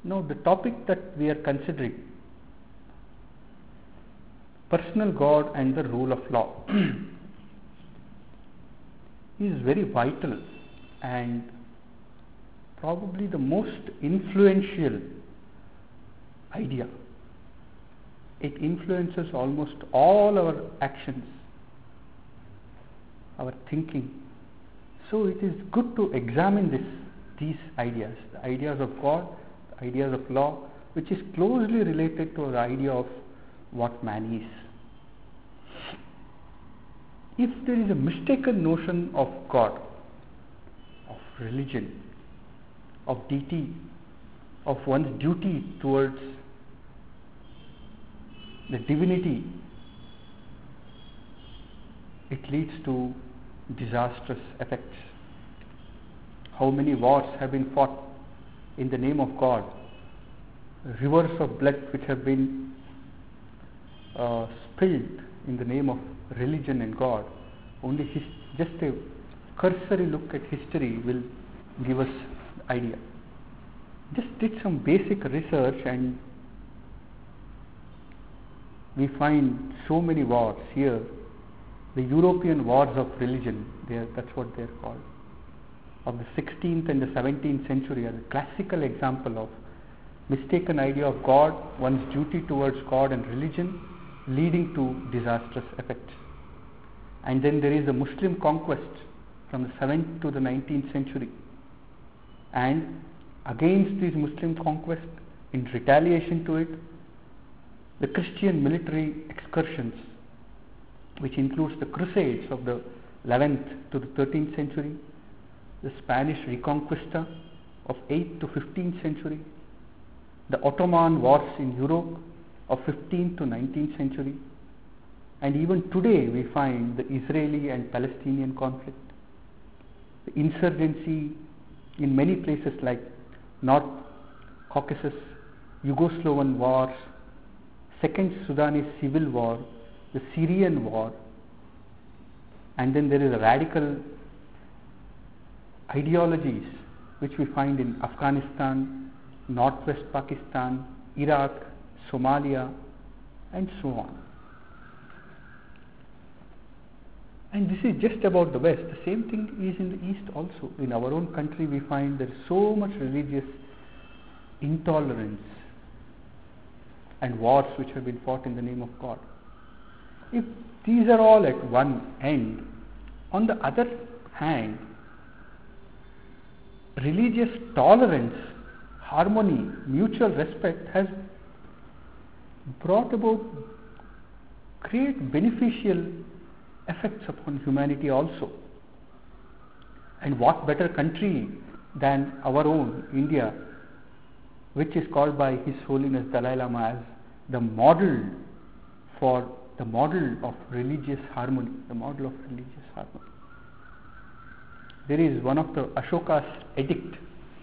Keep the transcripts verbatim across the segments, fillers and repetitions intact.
Now, the topic that we are considering, personal God and the rule of law, is very vital and probably the most influential idea. It influences almost all our actions, our thinking. So it is good to examine this, these ideas, the ideas of God, the ideas of law, which is closely related to the idea of what man is. If there is a mistaken notion of God, of religion, of deity, of one's duty towards the divinity, it leads to disastrous effects. How many wars have been fought in the name of God? Rivers of blood which have been uh, spilled in the name of religion and God. Only his, just a cursory look at history will give us the idea. Just did some basic research and we find so many wars here. The European wars of religion, are, that's what they are called, of the sixteenth and the seventeenth century, are a classical example of mistaken idea of God, one's duty towards God and religion, leading to disastrous effects. And then there is the Muslim conquest from the seventh to the nineteenth century. And against these Muslim conquest, in retaliation to it, the Christian military excursions, which includes the Crusades of the eleventh to the thirteenth century, the Spanish Reconquista of eighth to fifteenth century, the Ottoman wars in Europe of fifteenth to nineteenth century, and even today we find the Israeli and Palestinian conflict, the insurgency in many places like North Caucasus, Yugoslavian wars, Second Sudanese civil war, the Syrian war, and then there is a radical ideologies which we find in Afghanistan, Northwest Pakistan, Iraq, Somalia, and so on. And this is just about the West. The same thing is in the East also. In our own country we find there is so much religious intolerance and wars which have been fought in the name of God. If these are all at one end, on the other hand, religious tolerance, harmony, mutual respect has brought about great beneficial effects upon humanity also. And what better country than our own, India, which is called by His Holiness Dalai Lama as the model for the model of religious harmony, the model of religious harmony. There is one of the Ashoka's edict,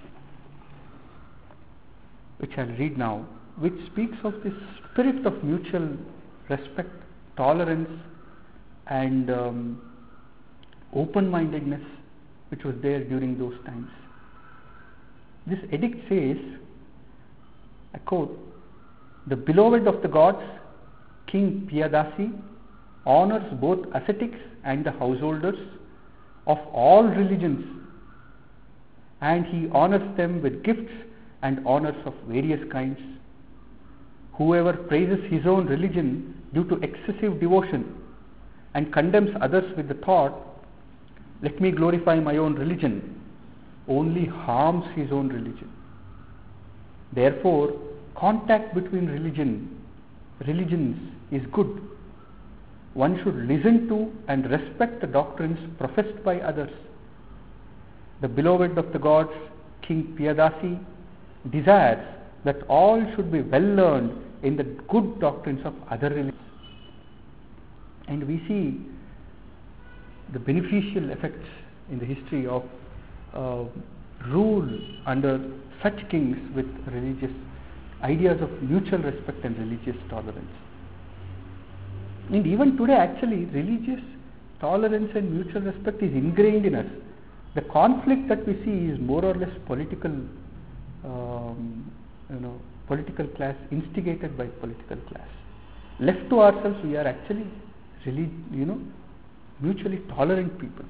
which I'll read now, which speaks of this spirit of mutual respect, tolerance, and um, open-mindedness which was there during those times. This edict says, I quote, "The beloved of the gods, King Piyadasi, honors both ascetics and the householders of all religions, and he honors them with gifts and honors of various kinds. Whoever praises his own religion due to excessive devotion and condemns others with the thought, 'Let me glorify my own religion,' only harms his own religion. Therefore, contact between religion, religions is good. One should listen to and respect the doctrines professed by others. The beloved of the gods, King Piyadasi, desires that all should be well learned in the good doctrines of other religions." And we see the beneficial effects in the history of uh, rule under such kings with religious ideas of mutual respect and religious tolerance. And even today, actually, religious tolerance and mutual respect is ingrained in us. The conflict that we see is more or less political um, you know, political class instigated by political class. Left to ourselves, we are actually really, you know, mutually tolerant people.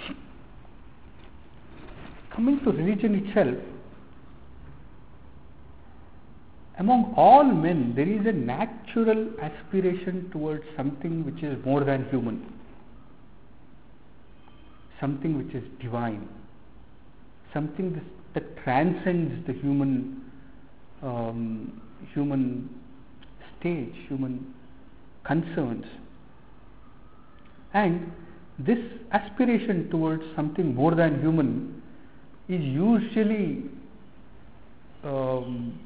Coming to religion itself, among all men, there is a natural aspiration towards something which is more than human, something which is divine, something that, that transcends the human um, human stage, human concerns. And this aspiration towards something more than human is usually, um,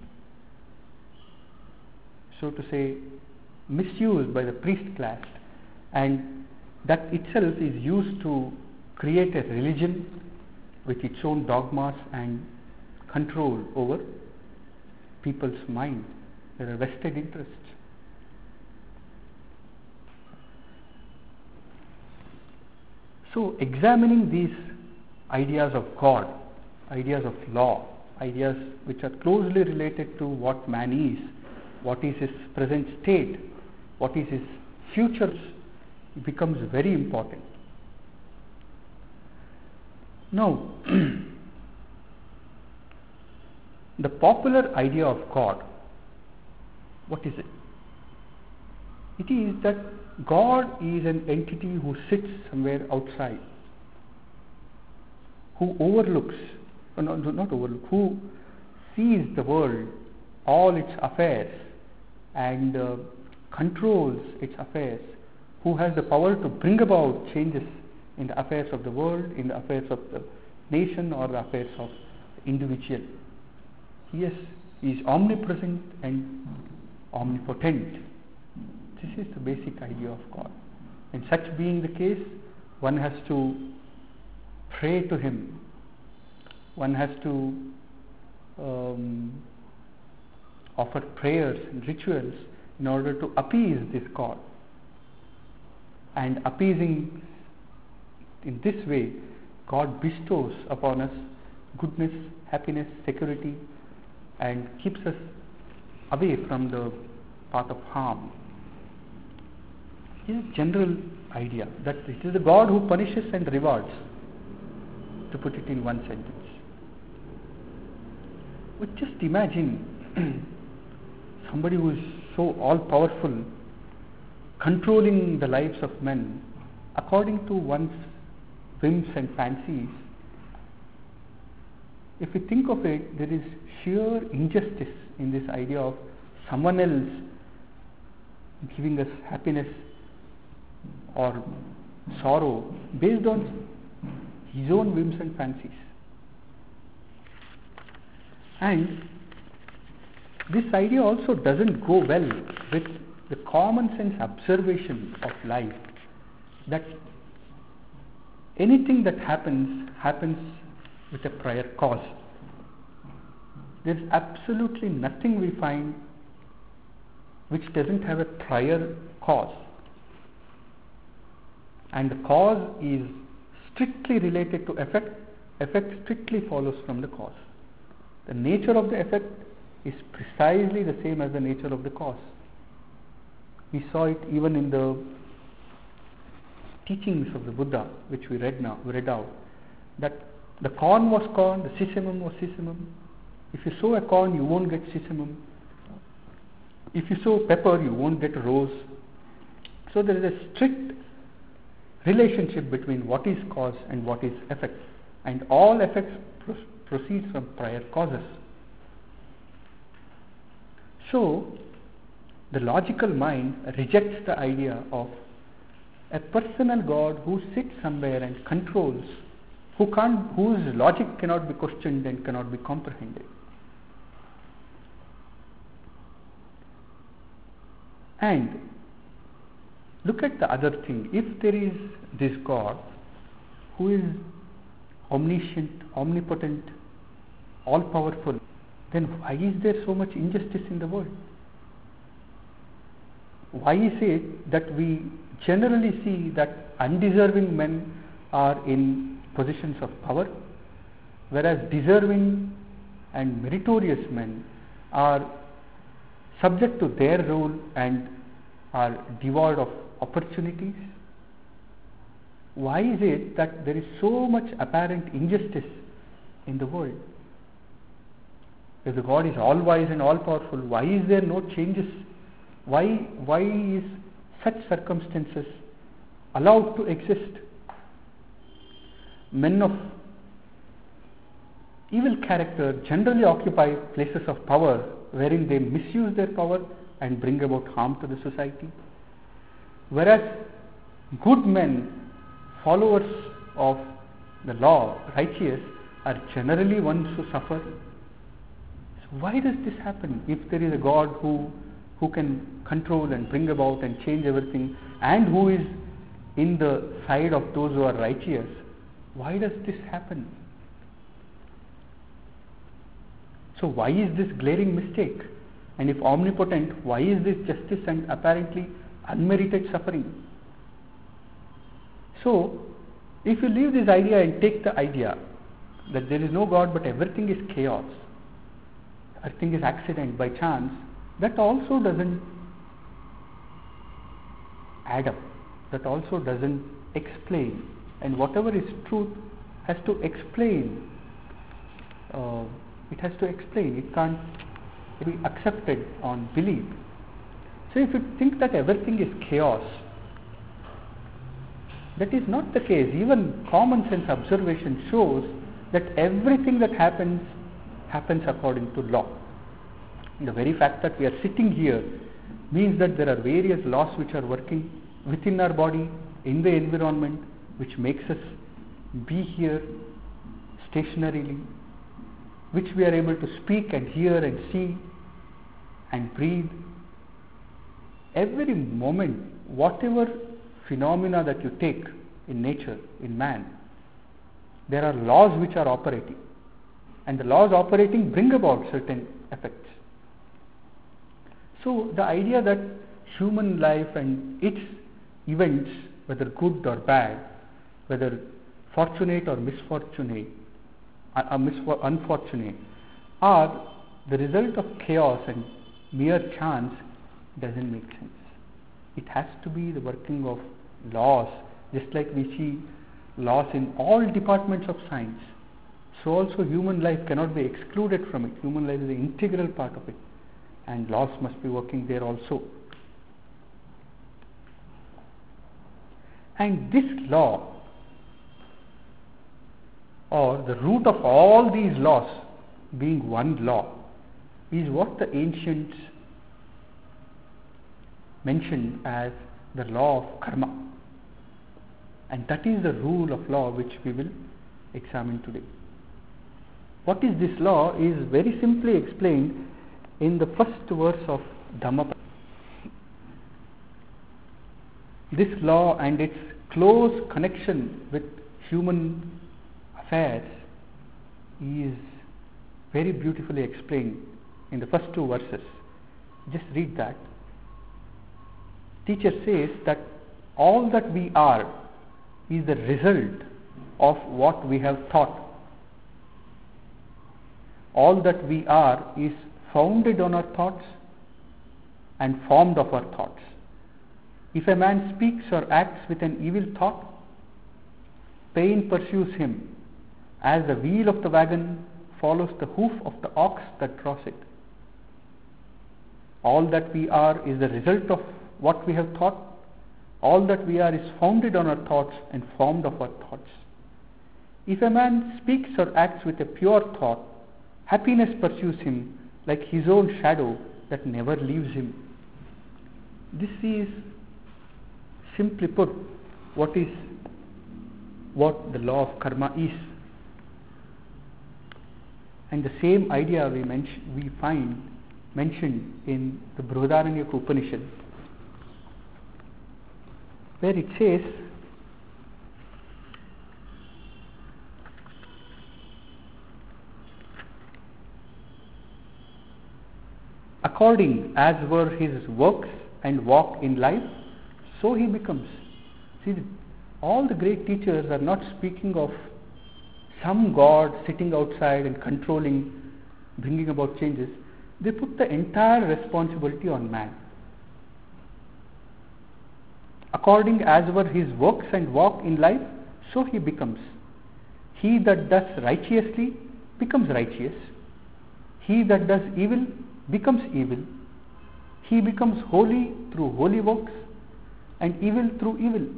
so to say, misused by the priest class, and that itself is used to create a religion with its own dogmas and control over people's mind. There are vested interests. So examining these ideas of God, ideas of law, ideas which are closely related to what man is, what is his present state, what is his future, becomes very important. Now, the popular idea of God, what is it? It is that God is an entity who sits somewhere outside, who overlooks, no, no, not overlook, who sees the world, all its affairs, and uh, controls its affairs, who has the power to bring about changes in the affairs of the world, in the affairs of the nation, or the affairs of the individual. Yes, he is omnipresent and omnipotent. This is the basic idea of God. And such being the case, one has to pray to him. One has to um, offer prayers and rituals in order to appease this God. And appeasing in this way, God bestows upon us goodness, happiness, security, and keeps us away from the path of harm. It is a general idea that it is the God who punishes and rewards, to put it in one sentence. But just imagine somebody who is so all-powerful, controlling the lives of men according to one's whims and fancies. If we think of it, there is sheer injustice in this idea of someone else giving us happiness or sorrow based on his own whims and fancies. And this idea also doesn't go well with the common sense observation of life, that anything that happens, happens with a prior cause. There is absolutely nothing we find which doesn't have a prior cause. And the cause is strictly related to effect. Effect strictly follows from the cause. The nature of the effect is precisely the same as the nature of the cause. We saw it even in the teachings of the Buddha, which we read now, we read out, that the corn was corn, the sesamum was sesamum. If you sow a corn, you won't get sesamum. If you sow pepper, you won't get a rose. So there is a strict relationship between what is cause and what is effect, and all effects pro- proceed from prior causes. So the logical mind rejects the idea of a personal God who sits somewhere and controls, who can't, whose logic cannot be questioned and cannot be comprehended. And look at the other thing. If there is this God who is omniscient, omnipotent, all-powerful, then why is there so much injustice in the world? Why is it that we generally see that undeserving men are in positions of power, whereas deserving and meritorious men are subject to their rule and are devoid of opportunities? Why is it that there is so much apparent injustice in the world? If the God is all wise and all powerful, why is there no changes? Why, why is such circumstances allowed to exist? Men of evil character generally occupy places of power wherein they misuse their power and bring about harm to the society. Whereas good men, followers of the law, righteous, are generally ones who suffer. So why does this happen? If there is a God who, who can control and bring about and change everything, and who is in the side of those who are righteous, why does this happen? So why is this glaring mistake? And if omnipotent, why is this justice and apparently unmerited suffering? So, if you leave this idea and take the idea that there is no God but everything is chaos, everything is accident by chance, that also doesn't add up. That also doesn't explain. And whatever is truth has to explain. Uh, it has to explain. It can't be accepted on belief. So if you think that everything is chaos, that is not the case. Even common sense observation shows that everything that happens, happens according to law. The very fact that we are sitting here means that there are various laws which are working within our body, in the environment, which makes us be here stationarily, which we are able to speak and hear and see and breathe. Every moment, whatever phenomena that you take in nature, in man, there are laws which are operating, and the laws operating bring about certain effects. So the idea that human life and its events, whether good or bad, whether fortunate or misfortunate, uh, misfor- unfortunate, are the result of chaos and mere chance, doesn't make sense. It has to be the working of laws, just like we see laws in all departments of science. So also human life cannot be excluded from it. Human life is an integral part of it, and laws must be working there also. And this law, or the root of all these laws being one law, is what the ancients mentioned as the law of karma. And that is the rule of law which we will examine today. What is this law is very simply explained in the first verse of Dhammapada. This law and its close connection with human affairs is very beautifully explained in the first two verses. Just read that. Teacher says that all that we are is the result of what we have thought. All that we are is founded on our thoughts and formed of our thoughts. If a man speaks or acts with an evil thought, pain pursues him, as the wheel of the wagon follows the hoof of the ox that draws it. All that we are is the result of what we have thought. All that we are is founded on our thoughts and formed of our thoughts. If a man speaks or acts with a pure thought, happiness pursues him like his own shadow that never leaves him. This is, simply put, what is what the law of karma is. And the same idea we, mention, we find mentioned in the Brihadaranyaka Upanishad, where it says, according as were his works and walk in life, so he becomes. See, all the great teachers are not speaking of some God sitting outside and controlling, bringing about changes. they put the entire responsibility on man. According as were his works and walk in life, so he becomes. He that does righteously becomes righteous. He that does evil becomes evil. He becomes holy through holy works and evil through evil.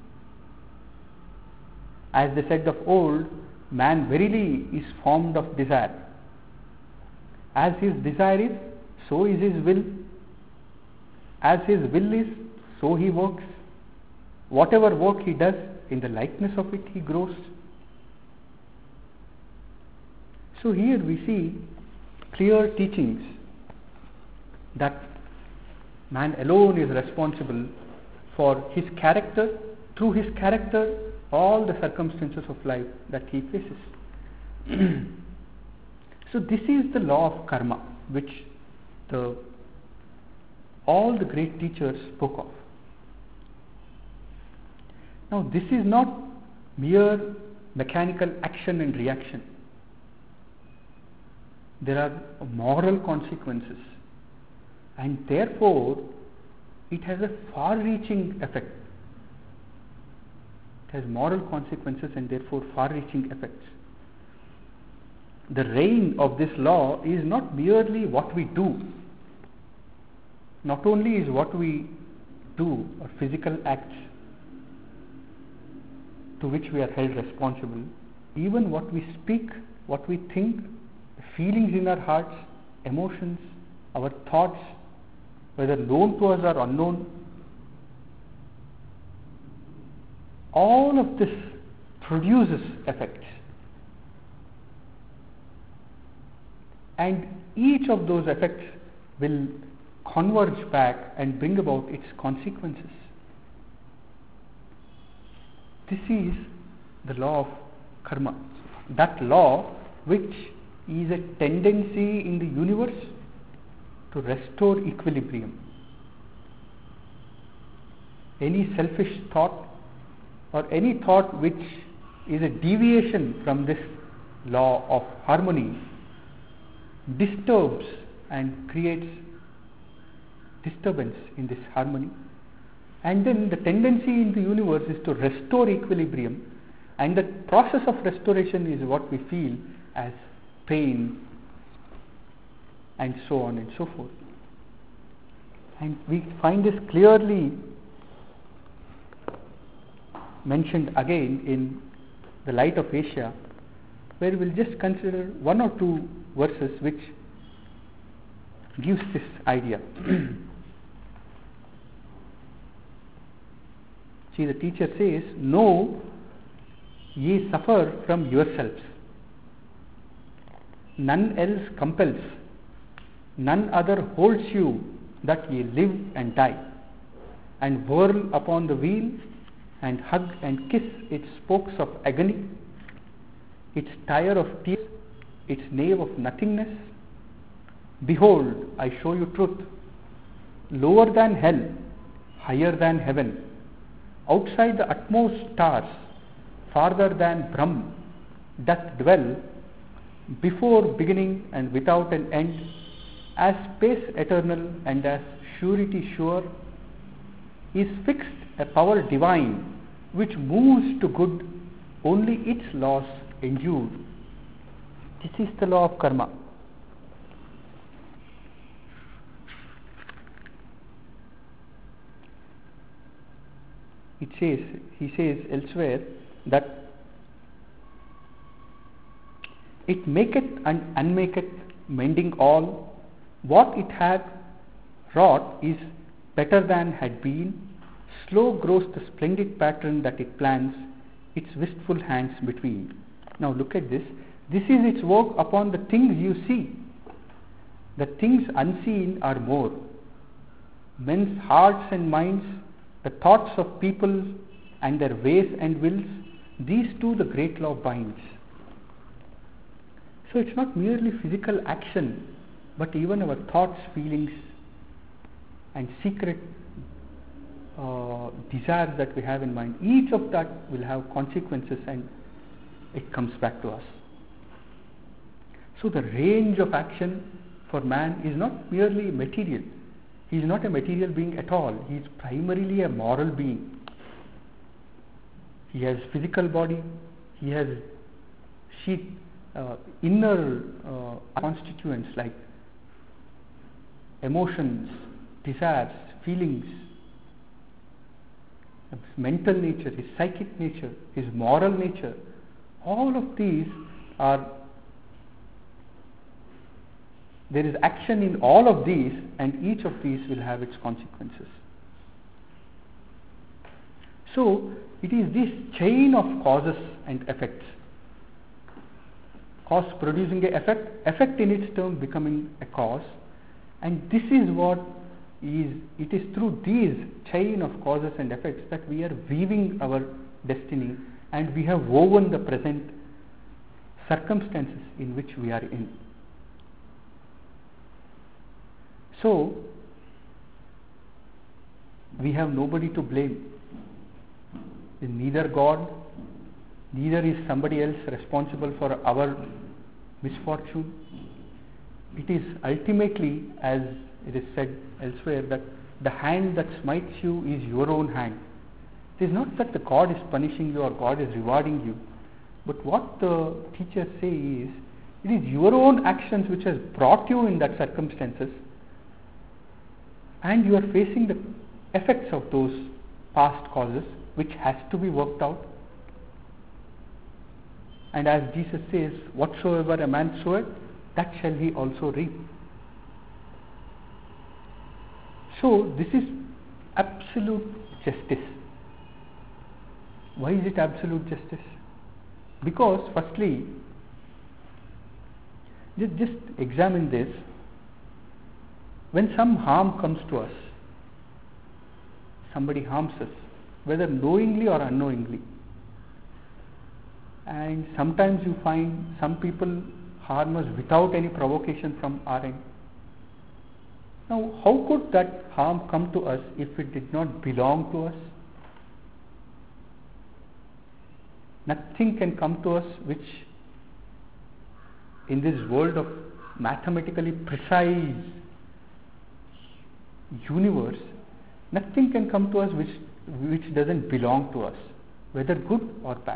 As they said of old, man verily is formed of desire. As his desire is, so is his will. As his will is, so he works. Whatever work he does, in the likeness of it he grows. So here we see clear teachings that man alone is responsible for his character, through his character, all the circumstances of life that he faces. So this is the law of karma, which the all the great teachers spoke of. Now this is not mere mechanical action and reaction. There are moral consequences, and therefore it has a far-reaching effect. It has moral consequences and therefore far-reaching effects. The reign of this law is not merely what we do. Not only is what we do or physical acts to which we are held responsible, even what we speak, what we think, the feelings in our hearts, emotions, our thoughts, whether known to us or unknown, all of this produces effects. And each of those effects will converge back and bring about its consequences. This is the law of karma. That law which is a tendency in the universe to restore equilibrium. Any selfish thought or any thought which is a deviation from this law of harmony disturbs and creates disturbance in this harmony. And then the tendency in the universe is to restore equilibrium, and the process of restoration is what we feel as pain and so on and so forth. And we find this clearly mentioned again in the Light of Asia, where we'll just consider one or two verses which gives this idea. See, the teacher says, "Know ye suffer from yourselves. None else compels, none other holds you that ye live and die, and whirl upon the wheel, and hug and kiss its spokes of agony, its tire of tears, its nave of nothingness. Behold, I show you truth. Lower than hell, higher than heaven, outside the utmost stars, farther than Brahm, doth dwell, before beginning and without an end, as space eternal and as surety sure, is fixed a power divine, which moves to good, only its laws endure." This is the law of karma. It says, he says elsewhere that it maketh and unmaketh, mending all. What it hath wrought is better than had been. Slow grows the splendid pattern that it plans, its wistful hands between. Now look at this. This is its work upon the things you see. The things unseen are more. Men's hearts and minds, the thoughts of people and their ways and wills, these two the great law binds. So it's not merely physical action, but even our thoughts, feelings and secret uh, desires that we have in mind, each of that will have consequences and it comes back to us. So the range of action for man is not merely material. He is not a material being at all. He is primarily a moral being. He has physical body. He has sheet, uh, inner uh, constituents like emotions, desires, feelings, his mental nature, his psychic nature, his moral nature. All of these are, there is action in all of these, and each of these will have its consequences. So, it is this chain of causes and effects. Cause producing an effect, effect in its turn becoming a cause, and this is what is, it is through these chain of causes and effects that we are weaving our destiny, and we have woven the present circumstances in which we are in. So, we have nobody to blame. Neither God, neither is somebody else responsible for our misfortune. It is ultimately, as it is said elsewhere, that the hand that smites you is your own hand. It is not that the God is punishing you or God is rewarding you, but what the teachers say is, it is your own actions which has brought you in that circumstances, and you are facing the effects of those past causes, which has to be worked out. And as Jesus says, whatsoever a man soweth, that shall he also reap. So this is absolute justice. Why is it absolute justice? Because firstly, just, just examine this. When some harm comes to us, somebody harms us, whether knowingly or unknowingly, and sometimes you find some people harm us without any provocation from our end. Now, how could that harm come to us if it did not belong to us? Nothing can come to us which, in this world of mathematically precise universe, nothing can come to us which which doesn't belong to us, whether good or bad.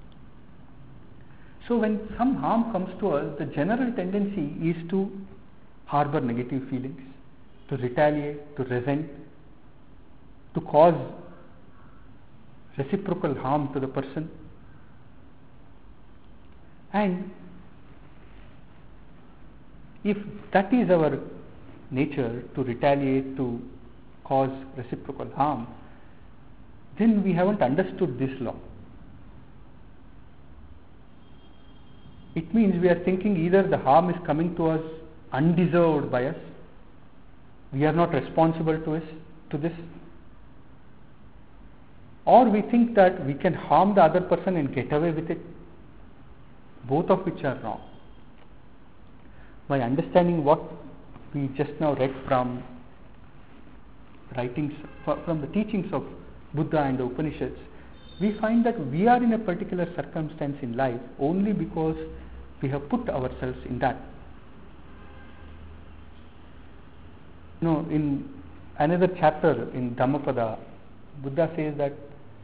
So when some harm comes to us, the general tendency is to harbor negative feelings, to retaliate, to resent, to cause reciprocal harm to the person. And if that is our nature, to retaliate, to cause reciprocal harm, then we haven't understood this law. It means we are thinking either the harm is coming to us undeserved by us, we are not responsible to us, to this, or we think that we can harm the other person and get away with it, both of which are wrong. By understanding what we just now read from writings, from the teachings of Buddha and the Upanishads, we find that we are in a particular circumstance in life only because we have put ourselves in that. You know, in another chapter in Dhammapada, Buddha says that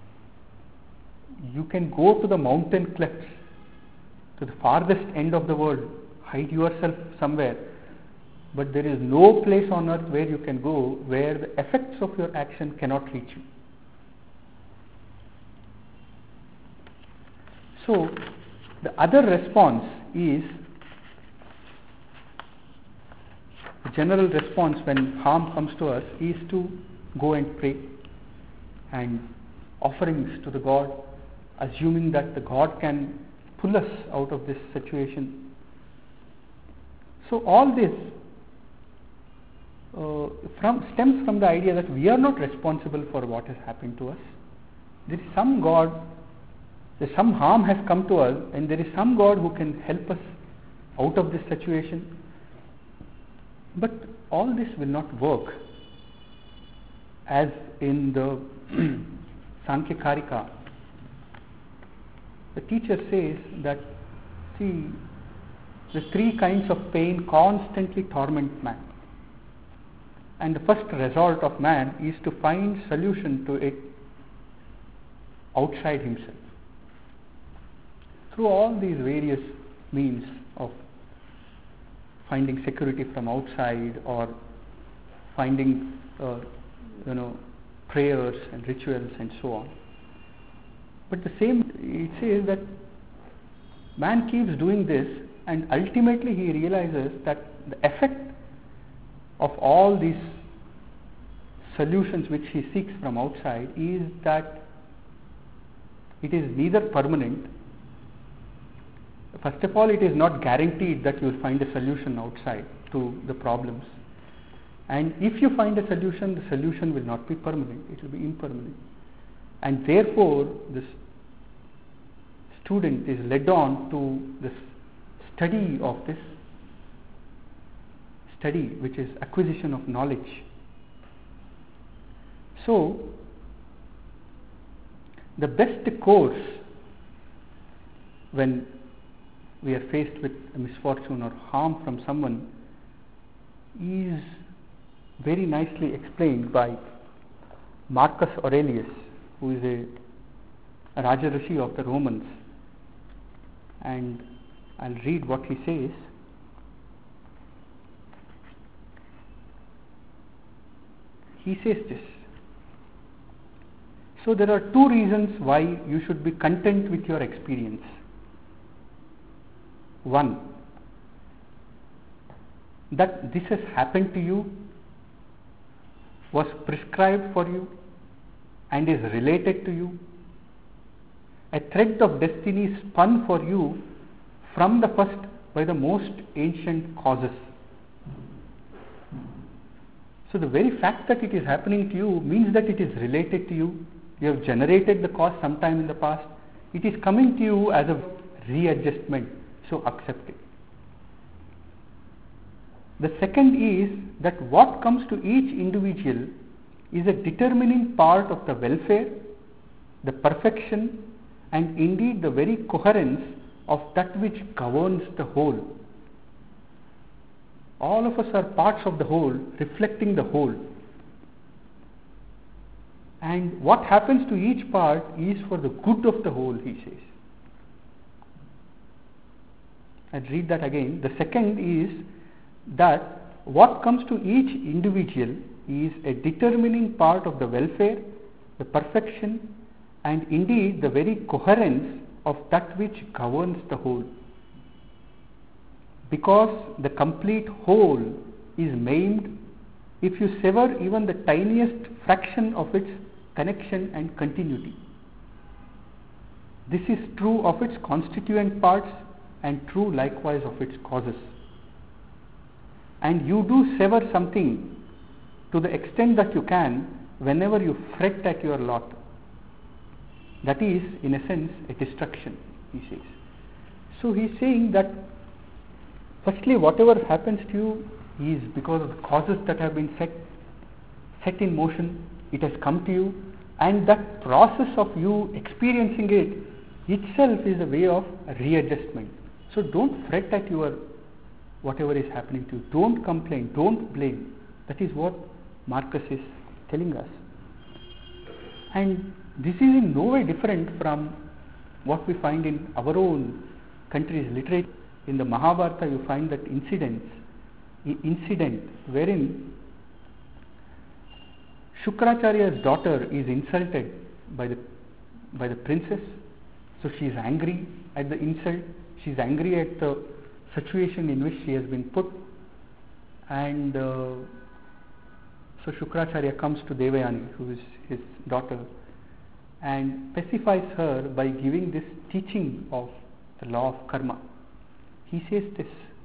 you can go to the mountain clefts, to the farthest end of the world, hide yourself somewhere, but there is no place on earth where you can go where the effects of your action cannot reach you. So, the other response is, the general response when harm comes to us is to go and pray and offerings to the God, assuming that the God can pull us out of this situation. So all this uh, from, stems from the idea that we are not responsible for what has happened to us. There is some God, there some harm has come to us, and there is some God who can help us out of this situation. But all this will not work, as in the Sankhya Karika. The teacher says that, see, the three kinds of pain constantly torment man. And the first resort of man is to find solution to it outside himself. Through all these various means of finding security from outside, or finding uh, you know prayers and rituals and so on. But the same, it says that man keeps doing this, and ultimately he realizes that the effect of all these solutions which he seeks from outside is that it is neither permanent. First of all, it is not guaranteed that you will find a solution outside to the problems. And if you find a solution, the solution will not be permanent, it will be impermanent. And therefore, this student is led on to this study of this study, which is acquisition of knowledge. So, the best course when we are faced with a misfortune or harm from someone is very nicely explained by Marcus Aurelius, who is a, a Raja Rishi of the Romans. And I'll read what he says. He says this: so there are two reasons why you should be content with your experience. One, that this has happened to you, was prescribed for you, and is related to you. A thread of destiny spun for you from the first by the most ancient causes. So the very fact that it is happening to you means that it is related to you. You have generated the cause sometime in the past. It is coming to you as a readjustment, so accept it. The second is that what comes to each individual is a determining part of the welfare, the perfection, and indeed the very coherence of that which governs the whole. All of us are parts of the whole, reflecting the whole. And what happens to each part is for the good of the whole, he says. I'll read that again. The second is that what comes to each individual is a determining part of the welfare, the perfection, and indeed the very coherence of that which governs the whole. Because the complete whole is maimed if you sever even the tiniest fraction of its connection and continuity. This is true of its constituent parts and true likewise of its causes. And you do sever something to the extent that you can whenever you fret at your lot. That is, in a sense, a destruction, he says. So he is saying that firstly, whatever happens to you is because of the causes that have been set, set in motion. It has come to you, and that process of you experiencing it itself is a way of readjustment. So don't fret at your whatever is happening to you. Don't complain, don't blame. That is what Marcus is telling us. And this is in no way different from what we find in our own country's literature. In the Mahabharata, you find that incidents, incident wherein Shukracharya's daughter is insulted by the by the princess. So she is angry at the insult. She is angry at the situation in which she has been put. And uh, so Shukracharya comes to Devayani, who is his daughter, and pacifies her by giving this teaching of the law of karma. He says this: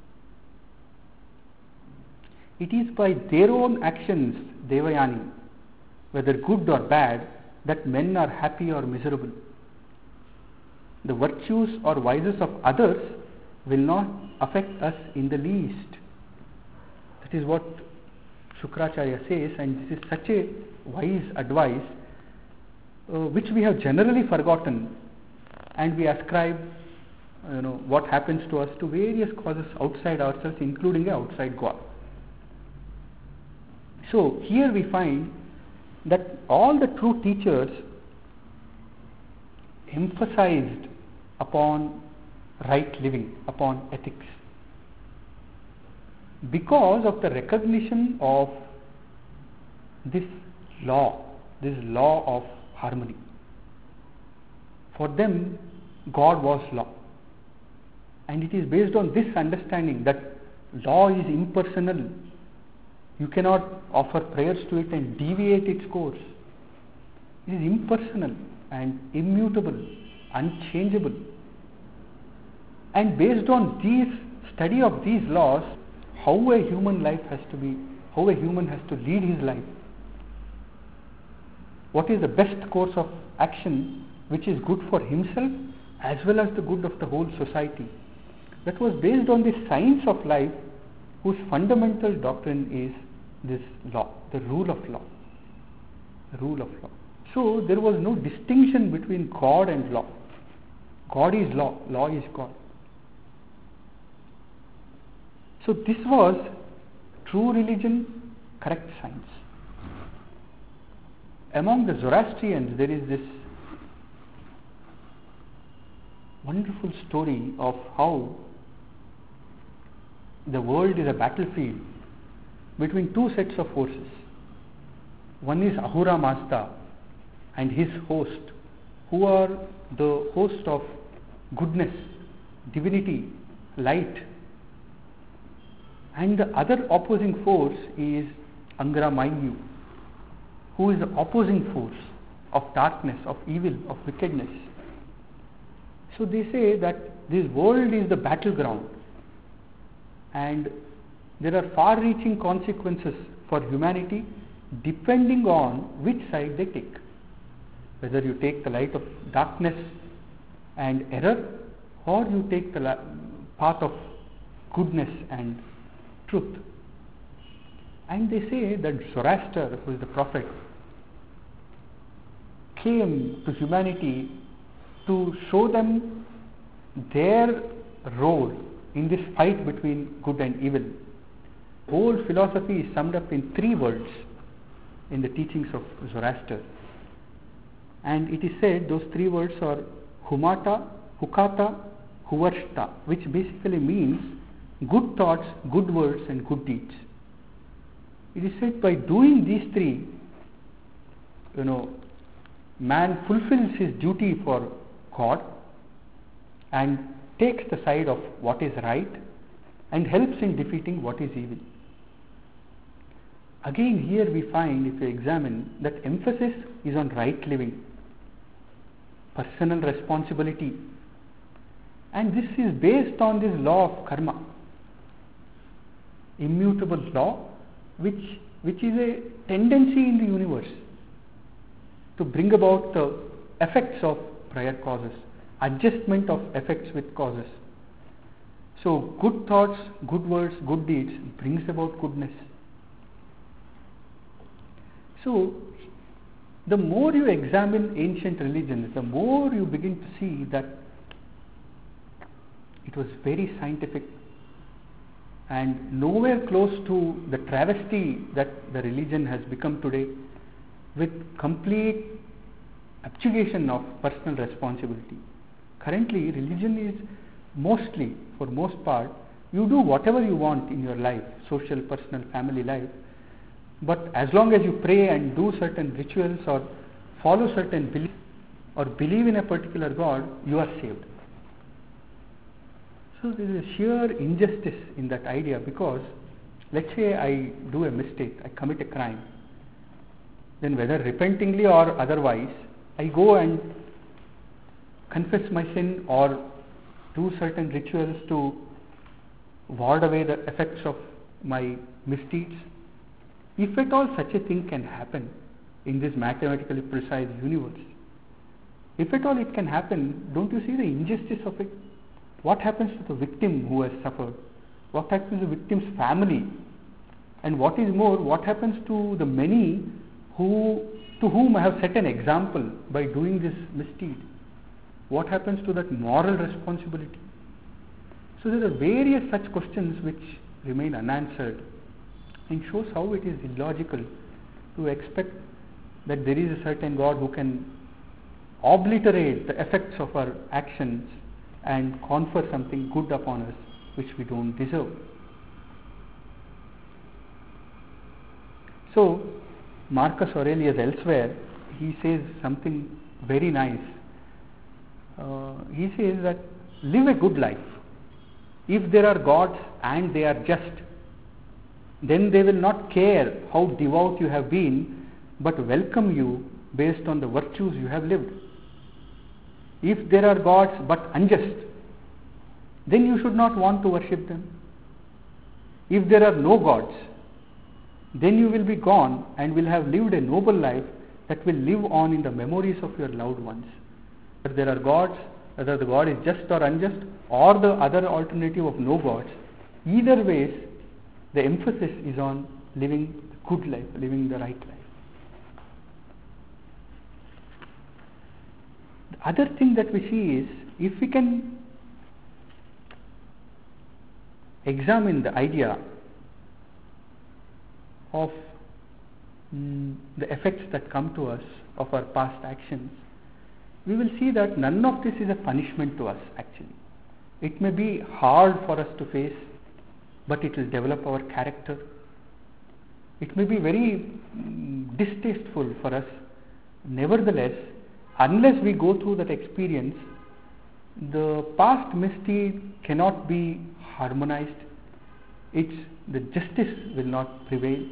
it is by their own actions, Devayani, whether good or bad, that men are happy or miserable. The virtues or vices of others will not affect us in the least. That is what Shukracharya says, and this is such a wise advice uh, which we have generally forgotten, and we ascribe you know, what happens to us to various causes outside ourselves, including outside God. So here we find that all the true teachers emphasized upon right living, upon ethics, because of the recognition of this law, this law of harmony. For them, God was law. And it is based on this understanding that law is impersonal. You cannot offer prayers to it and deviate its course. It is impersonal and immutable, unchangeable. And based on these study of these laws, how a human life has to be, how a human has to lead his life. What is the best course of action which is good for himself as well as the good of the whole society. That was based on the science of life, whose fundamental doctrine is this law, the rule of law. The rule of law. So there was no distinction between God and law. God is law, law is God. So this was true religion, correct science. Among the Zoroastrians, there is this wonderful story of how the world is a battlefield between two sets of forces. One is Ahura Mazda and his host, who are the host of goodness, divinity, light. And the other opposing force is Angra Mainyu, who is the opposing force of darkness, of evil, of wickedness. So they say that this world is the battleground, and there are far-reaching consequences for humanity depending on which side they take. Whether you take the light of darkness and error, or you take the la- path of goodness and truth. And they say that Zoroaster, who is the prophet, came to humanity to show them their role in this fight between good and evil. Whole philosophy is summed up in three words in the teachings of Zoroaster. And it is said those three words are Humata, Hukata, Huvarshta, which basically means good thoughts, good words and good deeds. It is said by doing these three, you know, man fulfills his duty for God and takes the side of what is right and helps in defeating what is evil. Again, here we find, if we examine, that emphasis is on right living, personal responsibility, and this is based on this law of karma, immutable law, which which is a tendency in the universe to bring about the effects of prior causes, adjustment of effects with causes. So good thoughts, good words, good deeds brings about goodness. So the more you examine ancient religions, the more you begin to see that it was very scientific and nowhere close to the travesty that the religion has become today, with complete abjugation of personal responsibility. Currently, religion is mostly, for most part, you do whatever you want in your life, social, personal, family life, but as long as you pray and do certain rituals or follow certain beliefs or believe in a particular God, you are saved. So there is a sheer injustice in that idea, because let's say I do a mistake, I commit a crime, then whether repentingly or otherwise, I go and confess my sin or do certain rituals to ward away the effects of my misdeeds. If at all such a thing can happen in this mathematically precise universe, if at all it can happen, don't you see the injustice of it? What happens to the victim who has suffered? What happens to the victim's family? And what is more, what happens to the many who, to whom I have set an example by doing this misdeed? What happens to that moral responsibility? So there are various such questions which remain unanswered, and shows how it is illogical to expect that there is a certain God who can obliterate the effects of our actions and confer something good upon us which we don't deserve. So Marcus Aurelius elsewhere, he says something very nice. Uh, he says that live a good life. If there are gods and they are just, then they will not care how devout you have been, but welcome you based on the virtues you have lived. If there are gods but unjust, then you should not want to worship them. If there are no gods, then you will be gone and will have lived a noble life that will live on in the memories of your loved ones. If there are gods, whether the God is just or unjust, or the other alternative of no gods, either ways the emphasis is on living the good life, living the right life. The other thing that we see is, if we can examine the idea of mm, the effects that come to us of our past actions, we will see that none of this is a punishment to us actually. It may be hard for us to face, but it will develop our character. It may be very mm, distasteful for us. Nevertheless, unless we go through that experience, the past misdeed cannot be harmonized. It's, the justice will not prevail.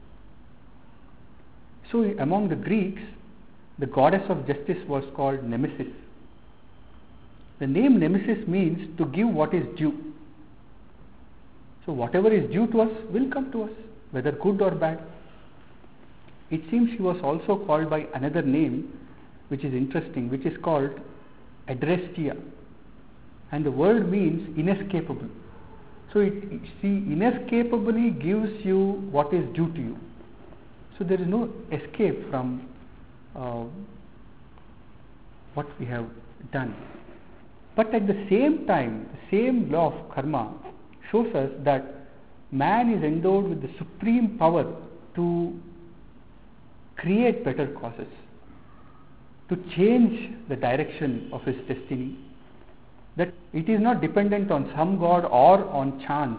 So among the Greeks, the goddess of justice was called Nemesis. The name Nemesis means to give what is due. So whatever is due to us will come to us, whether good or bad. It seems she was also called by another name which is interesting, which is called Adrestia, and the word means inescapable. So it, she inescapably gives you what is due to you. So there is no escape from uh, what we have done. But at the same time, the same law of karma shows us that man is endowed with the supreme power to create better causes, to change the direction of his destiny, that it is not dependent on some god or on chance.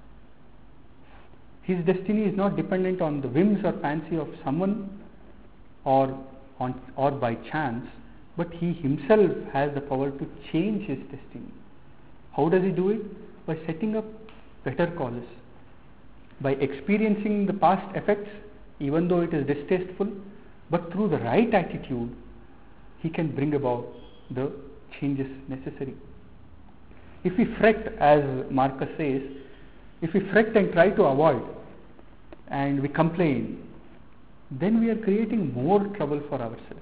His destiny is not dependent on the whims or fancy of someone or on or by chance, but he himself has the power to change his destiny. How does he do it? By setting up better causes, by experiencing the past effects, even though it is distasteful, but through the right attitude, he can bring about the changes necessary. If we fret, as Marcus says, if we fret and try to avoid, and we complain, then we are creating more trouble for ourselves.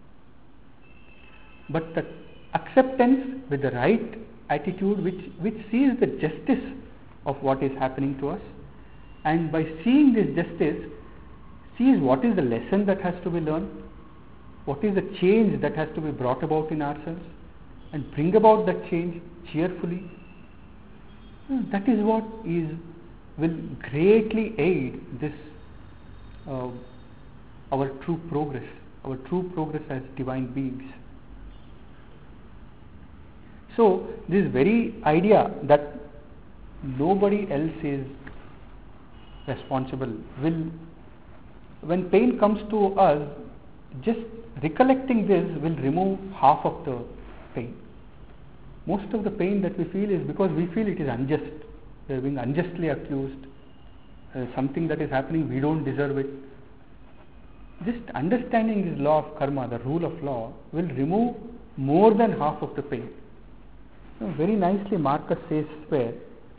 But the acceptance with the right attitude, which, which sees the justice of what is happening to us, and by seeing this justice, sees what is the lesson that has to be learned, what is the change that has to be brought about in ourselves, and bring about that change cheerfully. That is what is will greatly aid this uh, our true progress, our true progress as divine beings. So this very idea that nobody else is responsible will, when pain comes to us, just recollecting this will remove half of the pain. Most of the pain that we feel is because we feel it is unjust. We are being unjustly accused. Uh, something that is happening, we don't deserve it. Just understanding this law of karma, the rule of law, will remove more than half of the pain. So very nicely Marcus says where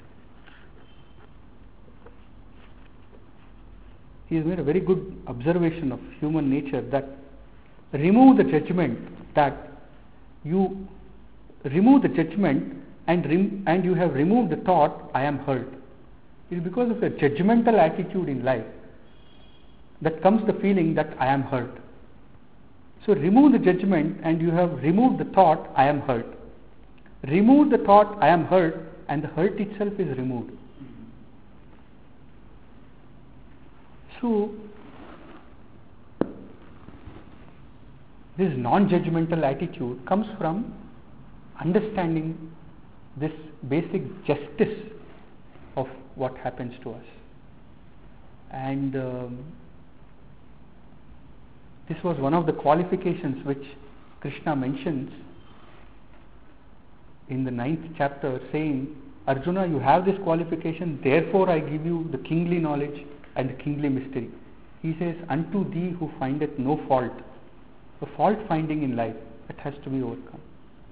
he has made a very good observation of human nature, that remove the judgment, that you remove the judgment and rem- and you have removed the thought, I am hurt. It is because of a judgmental attitude in life that comes the feeling that I am hurt. So remove the judgment and you have removed the thought, I am hurt. Remove the thought, I am hurt, and the hurt itself is removed. So, this non-judgmental attitude comes from understanding this basic justice of what happens to us. And um, this was one of the qualifications which Krishna mentions in the ninth chapter, saying, Arjuna, you have this qualification, therefore I give you the kingly knowledge and the kingly mystery. He says, unto thee who findeth no fault. The fault finding in life, that has to be overcome.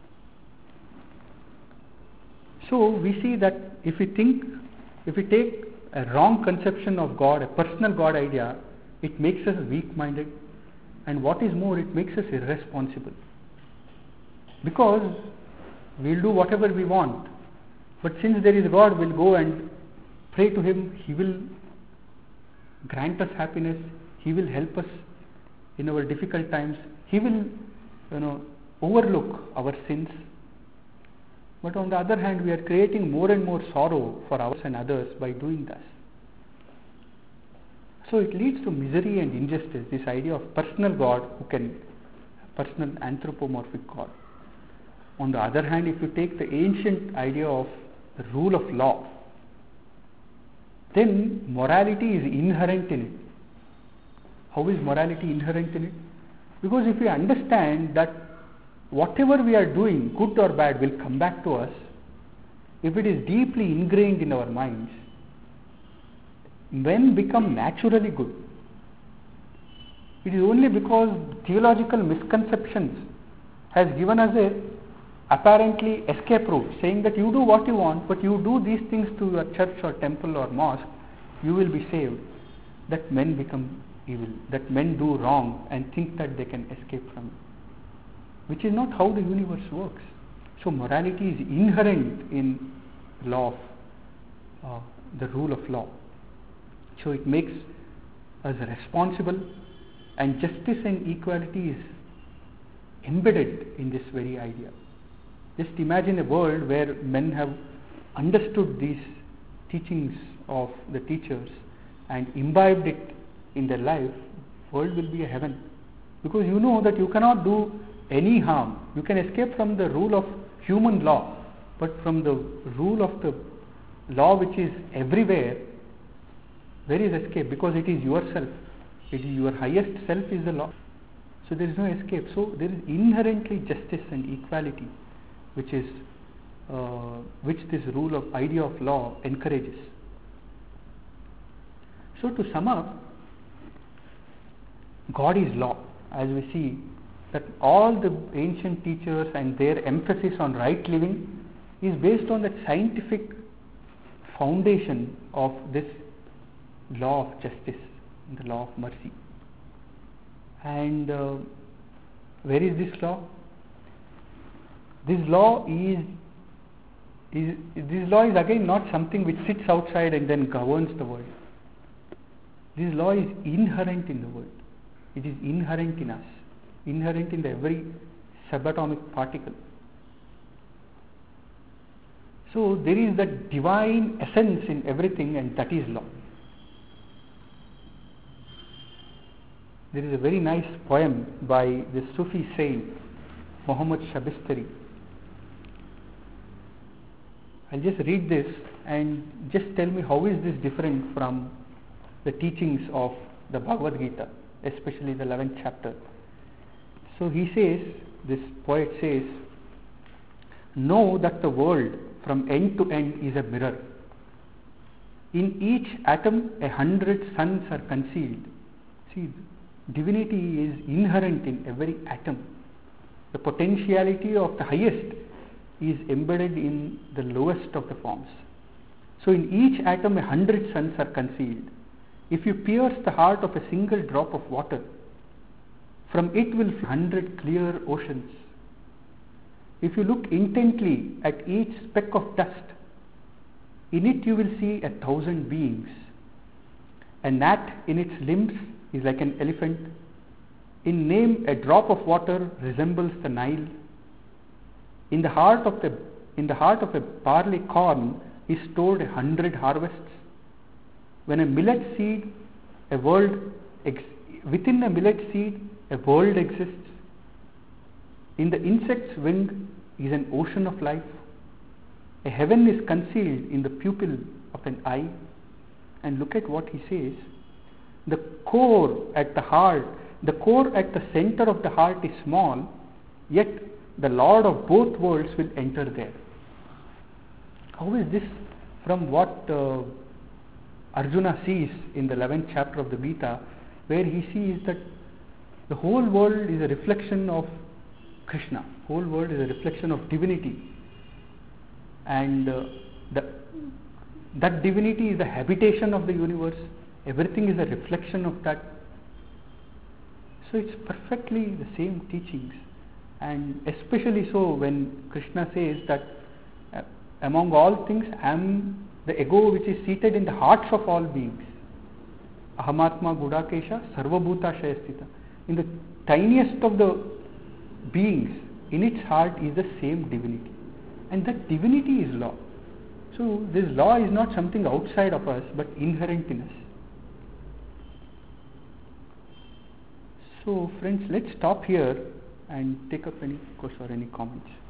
So we see that if we think, if we take a wrong conception of God, a personal God idea, it makes us weak-minded, and what is more, it makes us irresponsible. Because we'll do whatever we want, but since there is God, we'll go and pray to Him. He will grant us happiness. He will help us in our difficult times. He will, you know, overlook our sins. But on the other hand, we are creating more and more sorrow for us and others by doing this. So it leads to misery and injustice, this idea of personal God who can, personal anthropomorphic God. On the other hand, if you take the ancient idea of the rule of law, then morality is inherent in it. How is morality inherent in it? Because if we understand that whatever we are doing, good or bad, will come back to us, if it is deeply ingrained in our minds, men become naturally good. It is only because theological misconceptions has given us a apparently escape route, saying that you do what you want, but you do these things to your church or temple or mosque, you will be saved, that men become evil, that men do wrong and think that they can escape from it, which is not how the universe works. So morality is inherent in law of, uh, the rule of law. So it makes us responsible, and justice and equality is embedded in this very idea. Just imagine a world where men have understood these teachings of the teachers and imbibed it in their life. World will be a heaven, because you know that you cannot do any harm. You can escape from the rule of human law, but from the rule of the law which is everywhere, where is escape? Because it is yourself. It is your highest self is the law. So there is no escape. So there is inherently justice and equality, which is uh, which this rule of idea of law encourages. So to sum up, God is law, as we see that all the ancient teachers and their emphasis on right living is based on the scientific foundation of this law of justice, the law of mercy. And uh, where is this law? This law is, is this law is again not something which sits outside and then governs the world. This law is inherent in the world. It is inherent in us, inherent in the every subatomic particle. So there is that divine essence in everything, and that is law. There is a very nice poem by the Sufi saint Muhammad Shabistari. I'll just read this and just tell me how is this different from the teachings of the Bhagavad Gita, especially the eleventh chapter. So he says, this poet says, know that the world from end to end is a mirror. In each atom a hundred suns are concealed. See, divinity is inherent in every atom. The potentiality of the highest is embedded in the lowest of the forms. So in each atom a hundred suns are concealed. If you pierce the heart of a single drop of water, from it will flow hundred clear oceans. If you look intently at each speck of dust, in it you will see a thousand beings. A gnat in its limbs is like an elephant. In name, a drop of water resembles the Nile. In the heart of the in the heart of a barley corn is stored a hundred harvests. When a millet seed, a world ex- within a millet seed, a world exists. In the insect's wing is an ocean of life. A heaven is concealed in the pupil of an eye. And look at what he says. The core at the heart, the core at the center of the heart is small, yet the Lord of both worlds will enter there. How is this from what uh, Arjuna sees in the eleventh chapter of the Gita, where he sees that the whole world is a reflection of Krishna, whole world is a reflection of divinity, and uh, the, that divinity is the habitation of the universe, everything is a reflection of that. So it's perfectly the same teachings, and especially so when Krishna says that uh, among all things I am the ego which is seated in the hearts of all beings. Ahamatma Gudakesha Sarvabhutashaya Sthita. In the tiniest of the beings, in its heart is the same divinity. And that divinity is law. So this law is not something outside of us, but inherent in us. So friends, let's stop here and take up any questions or any comments.